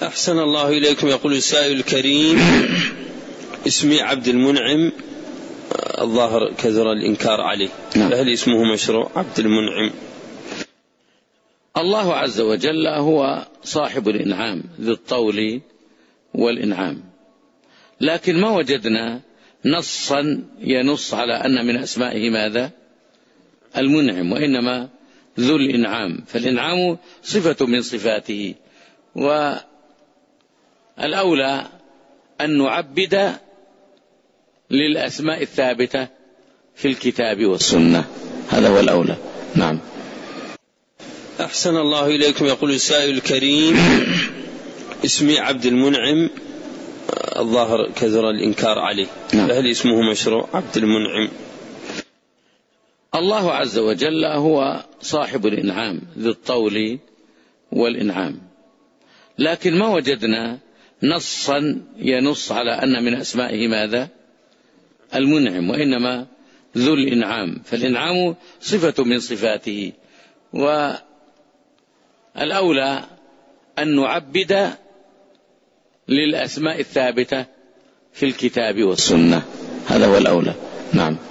أحسن الله إليكم. يقول السائل الكريم: اسمي عبد المنعم، الظاهر كثر الإنكار عليه، فهل اسمه مشروع عبد المنعم؟ الله عز وجل هو صاحب الإنعام ذو الطول والإنعام، لكن ما وجدنا نصا ينص على أن من أسمائه ماذا؟ المنعم، وإنما ذو الإنعام، فالإنعام صفة من صفاته، والأولى أن نعبد للأسماء الثابتة في الكتاب والسنة، هذا هو الأولى. نعم. أحسن الله إليكم. يقول السائل الكريم: اسمي عبد المنعم، الظاهر كثر الإنكار عليه، فهل اسمه مشروع عبد المنعم؟ الله عز وجل هو صاحب الإنعام ذو الطول والإنعام، لكن ما وجدنا نصا ينص على أن من أسمائه ماذا؟ المنعم، وإنما ذو الإنعام، فالإنعام صفة من صفاته، والأولى أن نعبد للأسماء الثابتة في الكتاب والسنة، هذا هو الأولى. نعم.